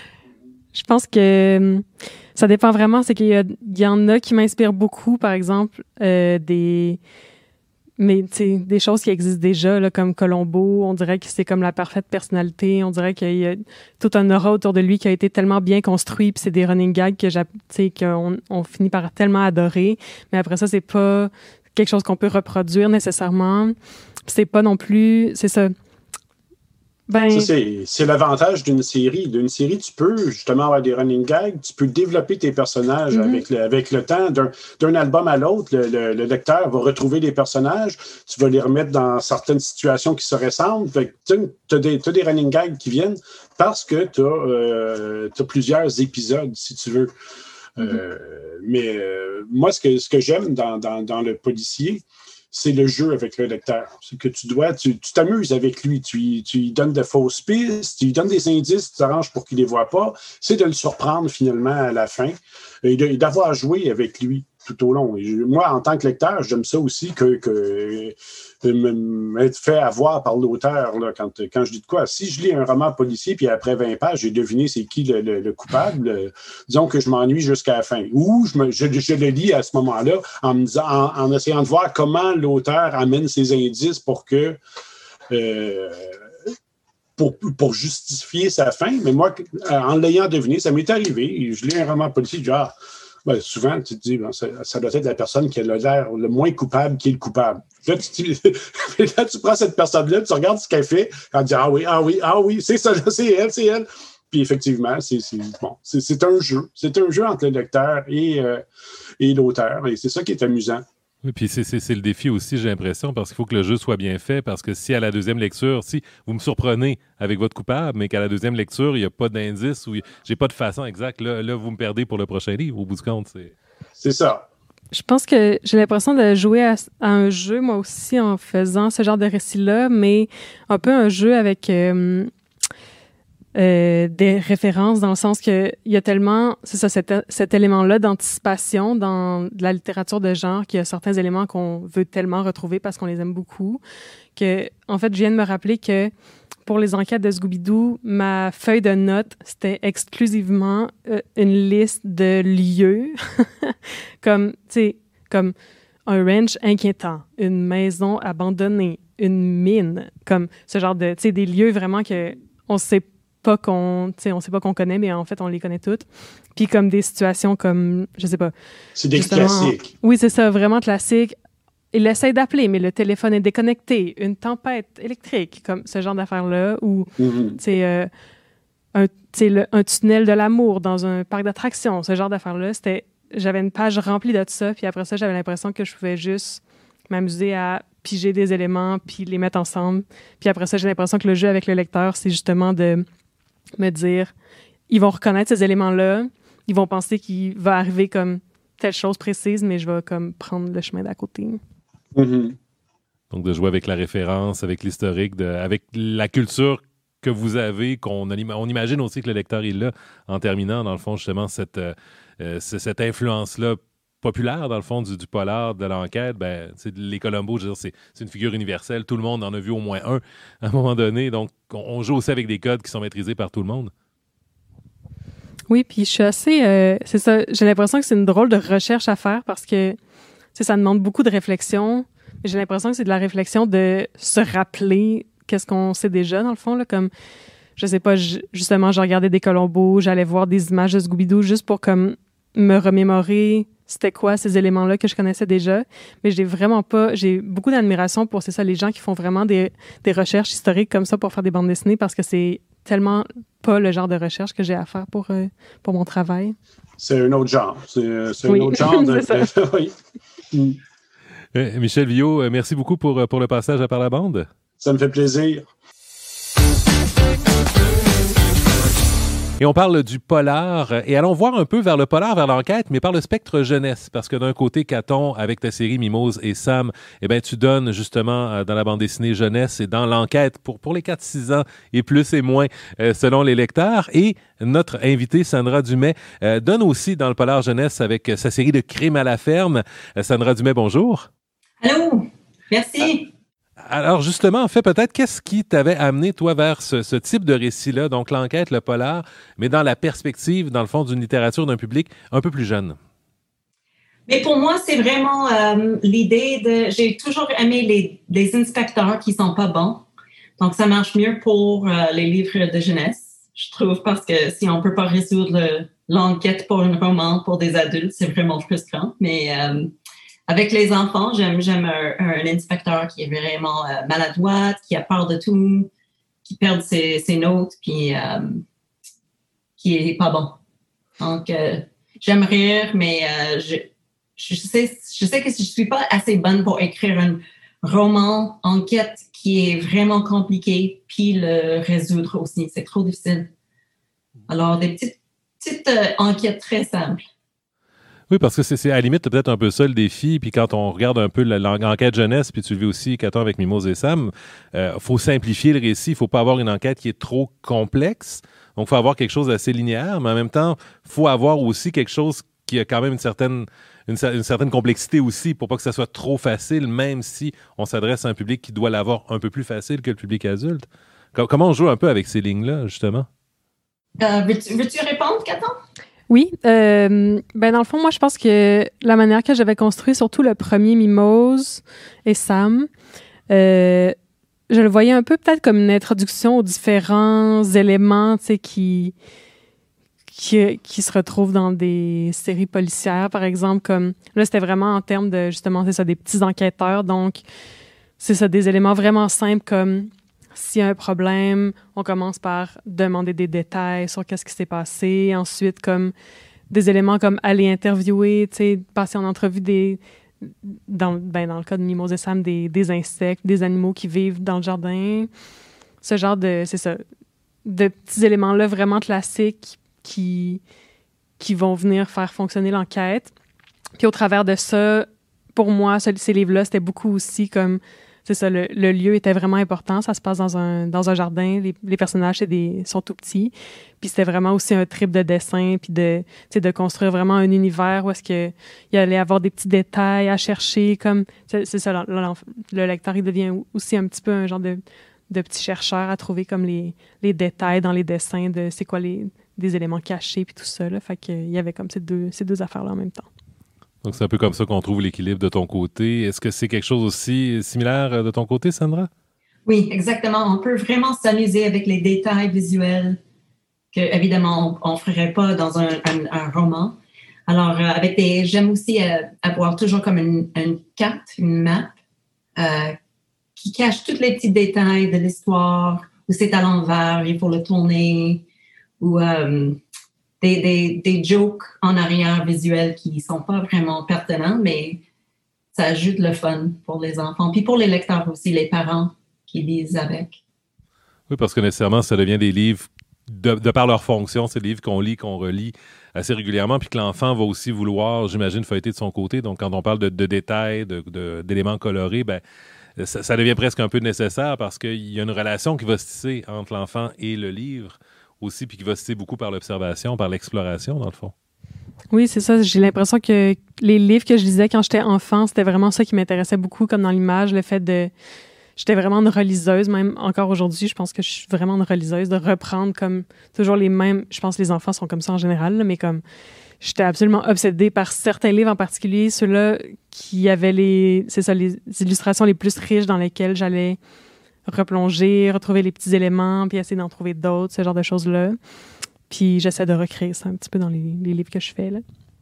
Je pense que ça dépend vraiment. C'est qu'il y, a, il y en a qui m'inspirent beaucoup, par exemple, euh, des... Mais des choses qui existent déjà, là, comme Colombo, on dirait que c'est comme la parfaite personnalité. On dirait qu'il y a tout un aura autour de lui qui a été tellement bien construit, puis c'est des running gags que j'ai, qu'on on finit par tellement adorer. Mais après ça, c'est pas quelque chose qu'on peut reproduire nécessairement. Puis c'est pas non plus... C'est ça. Ben... Ça, c'est, c'est l'avantage d'une série. D'une série, tu peux justement avoir des running gags, tu peux développer tes personnages mm-hmm. avec, le, avec le temps. D'un, d'un album à l'autre, le, le, le lecteur va retrouver des personnages, tu vas les remettre dans certaines situations qui se ressemblent. Tu as des, t'as des running gags qui viennent parce que tu as euh, plusieurs épisodes, si tu veux. Mm-hmm. Euh, mais euh, moi, ce que, ce que j'aime dans, dans, dans le policier, c'est le jeu avec le lecteur. C'est que tu dois, tu, tu t'amuses avec lui, tu, tu lui donnes de fausses pistes, tu lui donnes des indices, tu t'arranges pour qu'il ne les voit pas. C'est de le surprendre finalement à la fin et, de, et d'avoir joué avec lui tout au long. Et je, moi, en tant que lecteur, j'aime ça aussi que, que m'être fait avoir par l'auteur là, quand, quand je dis de quoi. Si je lis un roman policier puis après vingt pages, j'ai deviné c'est qui le, le, le coupable, euh, disons que je m'ennuie jusqu'à la fin. Ou je, me, je, je le lis à ce moment-là en, me disant, en, en essayant de voir comment l'auteur amène ses indices pour que euh, pour, pour justifier sa fin. Mais moi, en l'ayant deviné, ça m'est arrivé. Je lis un roman policier, genre ben, souvent, tu te dis, ben, ça, ça doit être la personne qui a l'air le moins coupable qui est le coupable. Là, tu, là, tu prends cette personne-là, tu regardes ce qu'elle fait, elle dit, ah oui, ah oui, ah oui, c'est ça, c'est elle, c'est elle. Puis effectivement, c'est, c'est, bon, c'est, c'est un jeu. C'est un jeu entre le lecteur et, euh, et l'auteur. Et c'est ça qui est amusant. Oui, puis c'est, c'est, c'est le défi aussi, j'ai l'impression, parce qu'il faut que le jeu soit bien fait, parce que si à la deuxième lecture, si vous me surprenez avec votre coupable, mais qu'à la deuxième lecture, il n'y a pas d'indice ou j'ai pas de façon exacte, là, là, vous me perdez pour le prochain livre, au bout du compte. C'est, c'est ça. Je pense que j'ai l'impression de jouer à, à un jeu, moi aussi, en faisant ce genre de récit-là, mais un peu un jeu avec... Euh, Euh, des références dans le sens que il y a tellement, c'est ça, cet, cet élément-là d'anticipation dans de la littérature de genre qu'il y a certains éléments qu'on veut tellement retrouver parce qu'on les aime beaucoup que, en fait, je viens de me rappeler que pour les enquêtes de Scooby-Doo, ma feuille de notes, c'était exclusivement euh, une liste de lieux comme, tu sais, comme un ranch inquiétant, une maison abandonnée, une mine, comme ce genre de, tu sais, des lieux vraiment que on sait pas qu'on, tu sais, on sait pas qu'on connaît, mais en fait, on les connaît toutes. Puis comme des situations comme, je sais pas. C'est des classiques. Oui, c'est ça, vraiment classique. Il essaie d'appeler, mais le téléphone est déconnecté. Une tempête électrique, comme ce genre d'affaires-là, ou, mm-hmm. tu sais, euh, un, le, un tunnel de l'amour dans un parc d'attractions, ce genre d'affaires-là, c'était, j'avais une page remplie de tout ça, puis après ça, j'avais l'impression que je pouvais juste m'amuser à piger des éléments, puis les mettre ensemble. Puis après ça, j'ai l'impression que le jeu avec le lecteur, c'est justement de me dire, ils vont reconnaître ces éléments-là, ils vont penser qu'il va arriver comme telle chose précise, mais je vais comme prendre le chemin d'à côté. Mm-hmm. Donc, de jouer avec la référence, avec l'historique, de, avec la culture que vous avez, qu'on on imagine aussi que le lecteur est là, en terminant, dans le fond, justement, cette, euh, cette influence-là populaire, dans le fond, du, du polar, de l'enquête. Ben, les Colombo, je veux dire, c'est, c'est une figure universelle. Tout le monde en a vu au moins un à un moment donné. Donc, on, on joue aussi avec des codes qui sont maîtrisés par tout le monde. Oui, puis je suis assez... Euh, c'est ça, j'ai l'impression que c'est une drôle de recherche à faire parce que ça demande beaucoup de réflexion. J'ai l'impression que c'est de la réflexion de se rappeler qu'est-ce qu'on sait déjà, dans le fond, là, comme, je sais pas, j- justement, je regardais des Colombo, j'allais voir des images de Scooby-Doo juste pour comme me remémorer c'était quoi ces éléments-là que je connaissais déjà. Mais j'ai vraiment pas... J'ai beaucoup d'admiration pour, c'est ça, les gens qui font vraiment des, des recherches historiques comme ça pour faire des bandes dessinées parce que c'est tellement pas le genre de recherche que j'ai à faire pour, euh, pour mon travail. C'est un autre genre. C'est, c'est oui. un autre genre de... c'est ça. oui. Mm. Euh, Michel Viault, euh, merci beaucoup pour, pour le passage à Par la bande. Ça me fait plaisir. Et on parle du polar, et allons voir un peu vers le polar, vers l'enquête, mais par le spectre jeunesse, parce que d'un côté, Caton, avec ta série Mimose et Sam, eh bien, tu donnes justement dans la bande dessinée jeunesse et dans l'enquête pour, pour les quatre six ans et plus et moins, euh, selon les lecteurs. Et notre invitée, Sandra Dumais, euh, donne aussi dans le polar jeunesse avec sa série de Crime à la ferme. Euh, Sandra Dumais, bonjour. Allô, merci. Ah. Alors justement, en fait, peut-être, qu'est-ce qui t'avait amené, toi, vers ce, ce type de récit-là, donc l'enquête, le polar, mais dans la perspective, dans le fond, d'une littérature d'un public un peu plus jeune? Mais pour moi, c'est vraiment euh, l'idée de... J'ai toujours aimé les, les inspecteurs qui sont pas bons. Donc, ça marche mieux pour euh, les livres de jeunesse, je trouve, parce que si on peut pas résoudre le, l'enquête pour un roman pour des adultes, c'est vraiment frustrant. Mais... Euh, Avec les enfants, j'aime, j'aime un, un inspecteur qui est vraiment euh, maladroit, qui a peur de tout, qui perd ses, ses notes, puis euh, qui est pas bon. Donc, euh, j'aime rire, mais euh, je, je, sais, je sais que je suis pas assez bonne pour écrire un roman, enquête qui est vraiment compliqué, puis le résoudre aussi. C'est trop difficile. Alors, des petites, petites euh, enquêtes très simples. Oui, parce que c'est, c'est à la limite peut-être un peu ça le défi. Puis quand on regarde un peu l'enquête jeunesse, puis tu le vis aussi, Caton, avec Mimose et Sam, il euh, faut simplifier le récit. Il ne faut pas avoir une enquête qui est trop complexe. Donc, il faut avoir quelque chose d'assez linéaire, mais en même temps, il faut avoir aussi quelque chose qui a quand même une certaine, une, une certaine complexité aussi pour pas que ça soit trop facile, même si on s'adresse à un public qui doit l'avoir un peu plus facile que le public adulte. Comment on joue un peu avec ces lignes-là, justement? Euh, veux-tu, veux-tu répondre, Caton? Oui, euh, ben dans le fond, moi, je pense que la manière que j'avais construit, surtout le premier Mimose et Sam, euh, je le voyais un peu peut-être comme une introduction aux différents éléments, tu sais, qui, qui, qui se retrouvent dans des séries policières, par exemple, comme là, c'était vraiment en termes de, justement, c'est ça, des petits enquêteurs, donc c'est ça, des éléments vraiment simples comme s'il y a un problème, on commence par demander des détails sur qu'est-ce qui s'est passé. Ensuite, comme des éléments comme aller interviewer, tu sais, passer en entrevue des, dans, ben, dans le cas de Mimose et Sam, des, des insectes, des animaux qui vivent dans le jardin. Ce genre de, c'est ça, de petits éléments-là vraiment classiques qui, qui vont venir faire fonctionner l'enquête. Puis au travers de ça, pour moi, ces livres-là, c'était beaucoup aussi comme... C'est ça, le, le lieu était vraiment important. Ça se passe dans un, dans un jardin. Les, les personnages c'est des, sont tout petits. Puis c'était vraiment aussi un trip de dessin, puis de, de construire vraiment un univers où est-ce qu'il y allait avoir des petits détails à chercher. Comme, c'est, c'est ça, le, le lecteur, il devient aussi un petit peu un genre de, de petit chercheur à trouver comme les, les détails dans les dessins de c'est quoi les des éléments cachés, puis tout ça. Là. Fait qu'il y avait comme ces deux, ces deux affaires-là en même temps. Donc, c'est un peu comme ça qu'on trouve l'équilibre de ton côté. Est-ce que c'est quelque chose aussi similaire de ton côté, Sandra? Oui, exactement. On peut vraiment s'amuser avec les détails visuels que, évidemment, on ne ferait pas dans un, un, un roman. Alors, euh, avec des, j'aime aussi euh, avoir toujours comme une, une carte, une map euh, qui cache tous les petits détails de l'histoire, où c'est à l'envers, il faut le tourner, ou... Euh, Des, des, des jokes en arrière visuels qui ne sont pas vraiment pertinents, mais ça ajoute le fun pour les enfants. Puis pour les lecteurs aussi, les parents qui lisent avec. Oui, parce que nécessairement, ça devient des livres, de, de par leur fonction, c'est des livres qu'on lit, qu'on relit assez régulièrement, puis que l'enfant va aussi vouloir, j'imagine, feuilleter de son côté. Donc, quand on parle de, de détails, de, de, d'éléments colorés, ben, ça, ça devient presque un peu nécessaire parce qu'il y a une relation qui va se tisser entre l'enfant et le livre aussi, puis qui va se tisser beaucoup par l'observation, par l'exploration, dans le fond. Oui, c'est ça. J'ai l'impression que les livres que je lisais quand j'étais enfant, c'était vraiment ça qui m'intéressait beaucoup, comme dans l'image, le fait de... J'étais vraiment une reliseuse, même encore aujourd'hui, je pense que je suis vraiment une reliseuse, de reprendre comme toujours les mêmes... Je pense que les enfants sont comme ça en général, là, mais comme... J'étais absolument obsédée par certains livres en particulier, ceux-là qui avaient les... C'est ça, les illustrations les plus riches dans lesquelles j'allais replonger, retrouver les petits éléments, puis essayer d'en trouver d'autres, ce genre de choses-là. Puis j'essaie de recréer ça un petit peu dans les, les livres que je fais, là.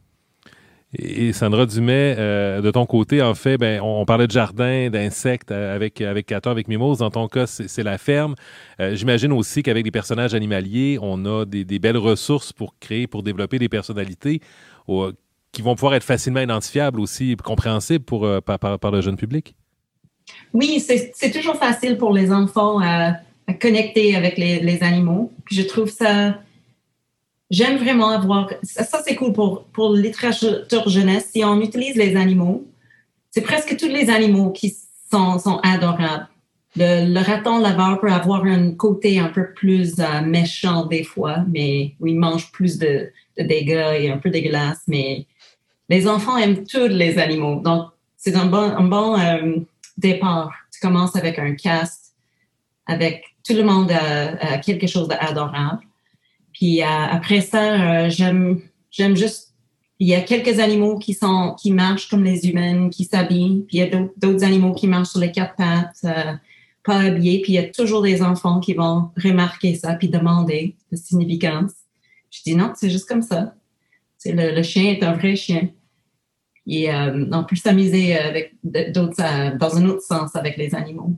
Et Sandra Dumais, euh, de ton côté, en fait, ben, on, on parlait de jardin, d'insectes avec, avec Caton, avec Mimose. Dans ton cas, c'est, c'est la ferme. Euh, j'imagine aussi qu'avec des personnages animaliers, on a des, des belles ressources pour créer, pour développer des personnalités. Oh, qui vont pouvoir être facilement identifiables aussi, compréhensibles pour, euh, par, par, par le jeune public? Oui, c'est, c'est toujours facile pour les enfants à, à connecter avec les, les animaux. Puis je trouve ça... J'aime vraiment avoir... Ça, ça c'est cool pour, pour la littérature jeunesse. Si on utilise les animaux, c'est presque tous les animaux qui sont, sont adorables. Le, le raton laveur peut avoir un côté un peu plus euh, méchant des fois, mais où il mange plus de, de dégâts et un peu dégueulasse. Mais les enfants aiment tous les animaux. Donc, c'est un bon, un bon euh, départ. Tu commences avec un cast, avec tout le monde a, a quelque chose d'adorable. Puis euh, après ça, euh, j'aime, j'aime juste... Il y a quelques animaux qui sont qui marchent comme les humains, qui s'habillent. Puis il y a d'autres, d'autres animaux qui marchent sur les quatre pattes, euh, pas habillés. Puis il y a toujours des enfants qui vont remarquer ça puis demander la significance. Je dis non, c'est juste comme ça. C'est le, le chien est un vrai chien. Et euh, on peut s'amuser avec d'autres, euh, dans un autre sens avec les animaux.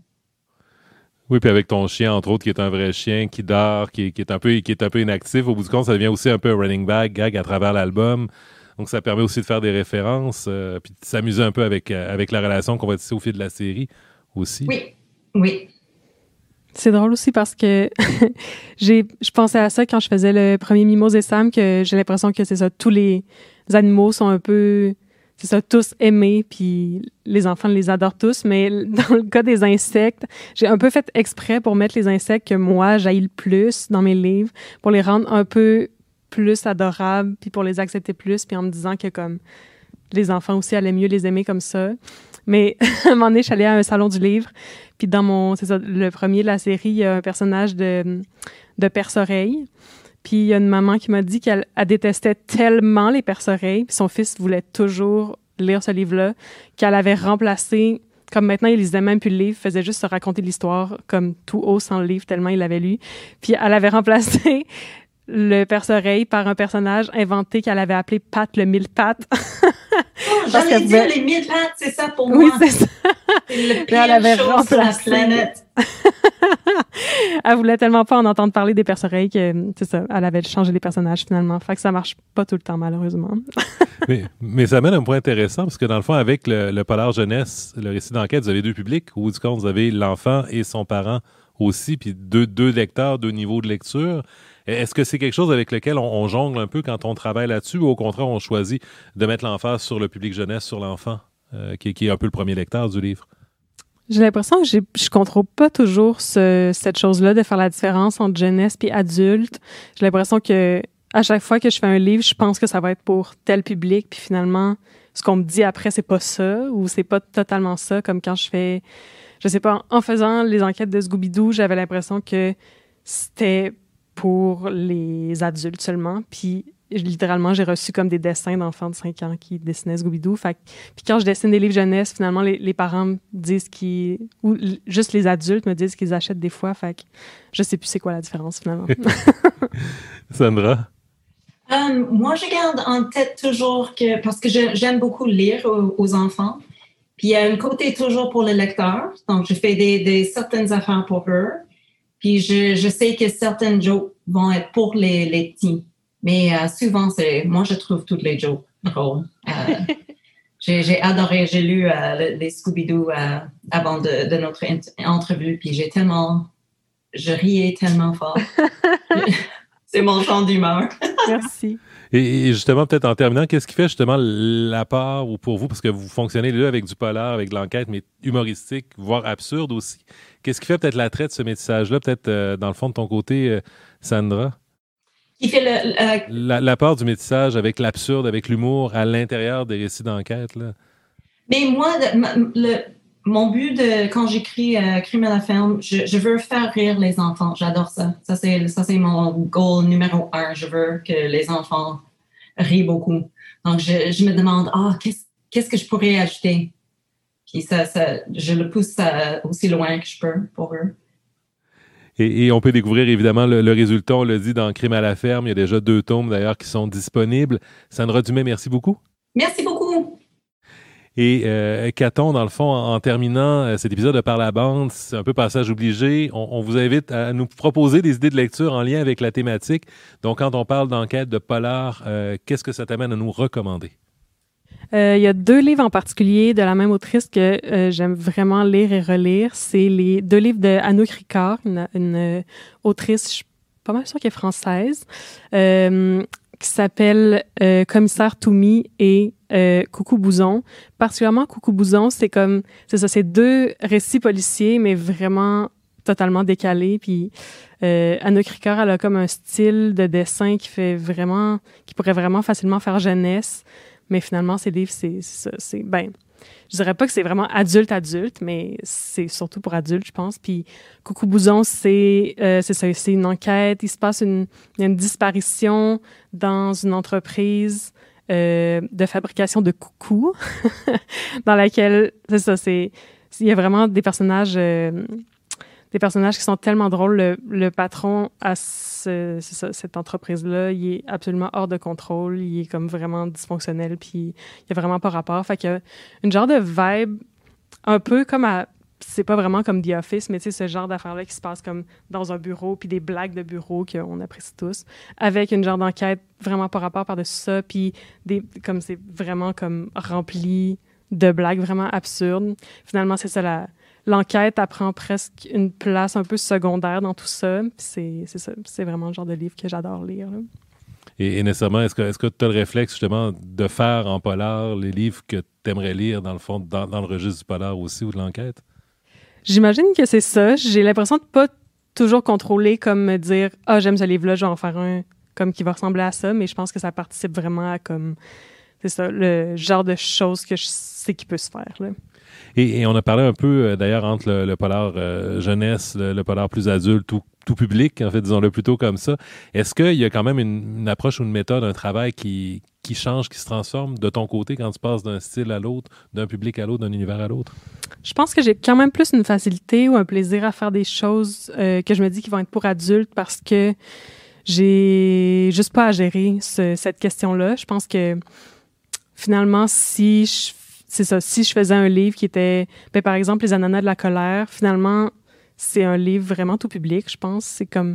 Oui, puis avec ton chien, entre autres, qui est un vrai chien, qui dort, qui, qui, est un peu, qui est un peu inactif, au bout du compte, ça devient aussi un peu un running back, gag à travers l'album. Donc, ça permet aussi de faire des références, euh, puis de s'amuser un peu avec, euh, avec la relation qu'on va tisser au fil de la série aussi. Oui, oui. C'est drôle aussi parce que j'ai, je pensais à ça quand je faisais le premier Mimose et Sam, que j'ai l'impression que c'est ça, tous les animaux sont un peu... C'est ça, tous aimés, puis les enfants les adorent tous. Mais dans le cas des insectes, j'ai un peu fait exprès pour mettre les insectes que moi, j'haïs le plus dans mes livres, pour les rendre un peu plus adorables, puis pour les accepter plus, puis en me disant que comme les enfants aussi allaient mieux les aimer comme ça. Mais à un moment donné, je suis allée à un salon du livre, puis dans mon, c'est ça, le premier de la série, il y a un personnage de, de perce-oreille. Puis il y a une maman qui m'a dit qu'elle elle détestait tellement les perce-oreilles, puis son fils voulait toujours lire ce livre-là, qu'elle avait remplacé, comme maintenant il lisait même plus le livre, faisait juste se raconter l'histoire comme tout haut sans le livre, tellement il l'avait lu. Puis elle avait remplacé le perce-oreille par un personnage inventé qu'elle avait appelé Pat le mille-pattes. Oh, j'allais dire pouvait... les mille pattes, c'est ça pour oui, moi. C'est ça. C'est le pire elle avait chose remplacé... sur la planète. Elle voulait tellement pas en entendre parler des perce-oreilles que, c'est ça, elle avait changé les personnages finalement. Fait que ça marche pas tout le temps, malheureusement. mais, mais ça amène un point intéressant parce que dans le fond, avec le, le polar jeunesse, le récit d'enquête, vous avez deux publics. Au bout du compte, vous avez l'enfant et son parent aussi, puis deux, deux lecteurs, deux niveaux de lecture. Est-ce que c'est quelque chose avec lequel on, on jongle un peu quand on travaille là-dessus ou au contraire, on choisit de mettre l'emphase sur le public jeunesse, sur l'enfant, euh, qui, qui est un peu le premier lecteur du livre? J'ai l'impression que j'ai, je contrôle pas toujours ce, cette chose-là de faire la différence entre jeunesse et adulte. J'ai l'impression que à chaque fois que je fais un livre, je pense que ça va être pour tel public, puis finalement, ce qu'on me dit après, c'est pas ça, ou c'est pas totalement ça, comme quand je fais, je sais pas, en faisant les enquêtes de Scooby-Doo, j'avais l'impression que c'était pour les adultes seulement, puis littéralement, j'ai reçu comme des dessins d'enfants de cinq ans qui dessinaient Scooby-Doo. Fait, puis quand je dessine des livres jeunesse, finalement, les, les parents me disent qu'ils... Ou juste les adultes me disent qu'ils achètent des fois. Fait que je sais plus c'est quoi la différence, finalement. Sandra? Um, moi, je garde en tête toujours que... Parce que je, j'aime beaucoup lire aux, aux enfants. Puis il y a un côté toujours pour le lecteur. Donc, je fais des, des certaines affaires pour eux. Puis je, je sais que certaines jokes vont être pour les, les petits. Mais euh, souvent, c'est moi, je trouve toutes les jokes drôles. Euh, j'ai, j'ai adoré, j'ai lu euh, les Scooby-Doo euh, avant de, de notre int- entrevue, puis j'ai tellement, je riais tellement fort. C'est mon genre d'humeur. Merci. Et, et justement, peut-être en terminant, qu'est-ce qui fait justement l'apport ou pour vous, parce que vous fonctionnez là avec du polar, avec de l'enquête, mais humoristique, voire absurde aussi. Qu'est-ce qui fait peut-être l'attrait de ce métissage-là, peut-être euh, dans le fond de ton côté, euh, Sandra? Qui fait le, euh... La, la part du métissage avec l'absurde, avec l'humour à l'intérieur des récits d'enquête, là. Mais moi, le, le, mon but de quand j'écris euh, Crime à la ferme, je, je veux faire rire les enfants. J'adore ça. Ça c'est, ça, c'est mon goal numéro un. Je veux que les enfants rient beaucoup. Donc, je, je me demande, ah, oh, qu'est-ce, qu'est-ce que je pourrais ajouter? Puis ça, ça, je le pousse à, aussi loin que je peux pour eux. Et, et on peut découvrir évidemment le, le résultat, on l'a dit, dans Crime à la ferme. Il y a déjà deux tomes d'ailleurs qui sont disponibles. Sandra Dumais, merci beaucoup. Merci beaucoup. Et euh, Caton, dans le fond, en, en terminant euh, cet épisode de Par la bande, c'est un peu passage obligé. On, on vous invite à nous proposer des idées de lecture en lien avec la thématique. Donc, quand on parle d'enquête, de polar, euh, qu'est-ce que ça t'amène à nous recommander? Euh, il y a deux livres en particulier de la même autrice que euh, j'aime vraiment lire et relire. C'est les deux livres de Anouk Ricard, une, une euh, autrice, je suis pas mal sûre qu'elle est française, euh, qui s'appelle euh, Commissaire Toumi et euh, Coucou Bouzon. Particulièrement Coucou Bouzon, c'est comme, c'est ça, c'est deux récits policiers, mais vraiment totalement décalés. Puis euh, Anouk Ricard, elle a comme un style de dessin qui fait vraiment, qui pourrait vraiment facilement faire jeunesse. Mais finalement, ces livres, c'est, c'est ça, c'est, ben, je dirais pas que c'est vraiment adulte-adulte, mais c'est surtout pour adultes, je pense. Puis Coucou Bouzon, c'est, euh, c'est ça, c'est une enquête. Il se passe une, il y a une disparition dans une entreprise euh, de fabrication de coucous, dans laquelle, c'est ça, c'est, il y a vraiment des personnages, euh, des personnages qui sont tellement drôles. Le, le patron à ce, c'est ça, cette entreprise-là, il est absolument hors de contrôle. Il est comme vraiment dysfonctionnel, puis il n'y a vraiment pas rapport. Fait qu'il y a une genre de vibe un peu comme à... C'est pas vraiment comme The Office, mais tu sais, ce genre d'affaires-là qui se passe comme dans un bureau, puis des blagues de bureau qu'on apprécie tous, avec une genre d'enquête vraiment pas rapport par-dessus ça, puis des, comme c'est vraiment comme rempli de blagues vraiment absurdes. Finalement, c'est ça, la... L'enquête apprend presque une place un peu secondaire dans tout ça. Puis c'est, c'est ça, c'est vraiment le genre de livre que j'adore lire. Là. Et, et nécessairement, est-ce que est-ce que tu as le réflexe justement de faire en polar les livres que tu aimerais lire dans le fond, dans, dans le registre du polar aussi ou de l'enquête? J'imagine que c'est ça. J'ai l'impression de pas toujours contrôler comme me dire « Ah, j'aime ce livre-là, je vais en faire un comme qui va ressembler à ça », mais je pense que ça participe vraiment à comme, c'est ça, le genre de choses que je sais qui peut se faire, là. Et, et on a parlé un peu, euh, d'ailleurs, entre le, le polar euh, jeunesse, le, le polar plus adulte, tout, tout public, en fait, disons-le plutôt comme ça. Est-ce qu'il y a quand même une, une approche ou une méthode, un travail qui, qui change, qui se transforme de ton côté quand tu passes d'un style à l'autre, d'un public à l'autre, d'un univers à l'autre? Je pense que j'ai quand même plus une facilité ou un plaisir à faire des choses euh, que je me dis qui vont être pour adultes parce que j'ai juste pas à gérer ce, cette question-là. Je pense que finalement, si je C'est ça. Si je faisais un livre qui était, ben, par exemple, Les Ananas de la colère, finalement, c'est un livre vraiment tout public, je pense. C'est comme...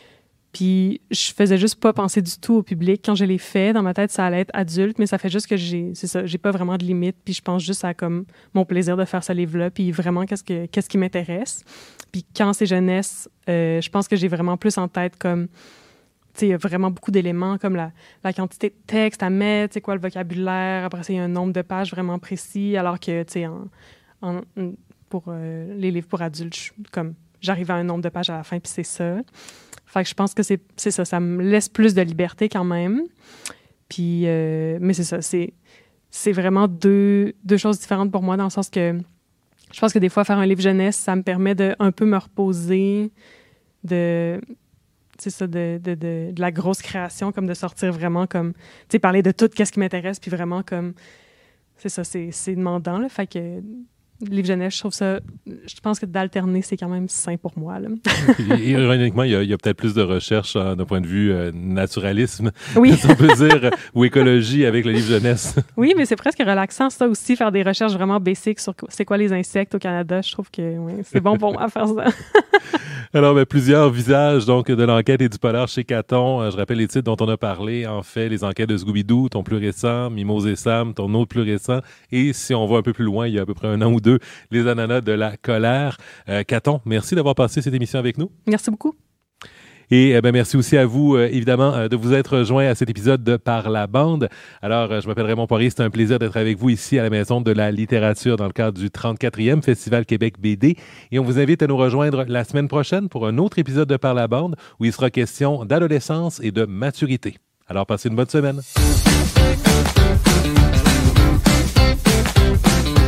Puis je faisais juste pas penser du tout au public. Quand je l'ai fait, dans ma tête, ça allait être adulte, mais ça fait juste que j'ai... C'est ça, j'ai pas vraiment de limite. Puis je pense juste à comme mon plaisir de faire ce livre-là, puis vraiment qu'est-ce, que, qu'est-ce qui m'intéresse. Puis quand c'est jeunesse, euh, je pense que j'ai vraiment plus en tête comme... Tu sais, il y a vraiment beaucoup d'éléments comme la, la quantité de texte à mettre, tu sais quoi, le vocabulaire. Après ça, il y a un nombre de pages vraiment précis, alors que, tu sais, en, en, pour euh, les livres pour adultes, je, comme j'arrive à un nombre de pages à la fin, puis c'est ça. Fait que je pense que c'est, c'est ça, ça me laisse plus de liberté quand même. Puis, euh, mais c'est ça, c'est, c'est vraiment deux, deux choses différentes pour moi, dans le sens que je pense que des fois, faire un livre jeunesse, ça me permet de un peu me reposer, de... c'est ça, de, de, de, de la grosse création, comme de sortir vraiment comme, tu sais, parler de tout, qu'est-ce qui m'intéresse, puis vraiment comme, c'est ça, c'est, c'est demandant, là, fait que livre jeunesse, je trouve ça, je pense que d'alterner, c'est quand même sain pour moi, là. Et, ironiquement, il y, a, il y a peut-être plus de recherche hein, d'un point de vue euh, naturalisme, oui. si on peut dire, ou écologie avec le livre jeunesse. Oui, mais c'est presque relaxant, ça aussi, faire des recherches vraiment basiques sur c'est quoi les insectes au Canada. Je trouve que ouais, c'est bon pour moi à faire ça. Alors, ben, plusieurs visages donc de l'enquête et du polar chez Caton. Euh, je rappelle les titres dont on a parlé. En fait, les enquêtes de Scooby-Doo, ton plus récent, Mimose et Sam, ton autre plus récent. Et si on va un peu plus loin, il y a à peu près un an ou deux, les ananas de la colère. Euh, Caton, merci d'avoir passé cette émission avec nous. Merci beaucoup. Et euh, ben, merci aussi à vous, euh, évidemment, euh, de vous être rejoints à cet épisode de Par la bande. Alors, euh, je m'appelle Raymond Poirier. C'est un plaisir d'être avec vous ici à la Maison de la littérature dans le cadre du trente-quatrième Festival Québec B D. Et on vous invite à nous rejoindre la semaine prochaine pour un autre épisode de Par la bande où il sera question d'adolescence et de maturité. Alors, passez une bonne semaine.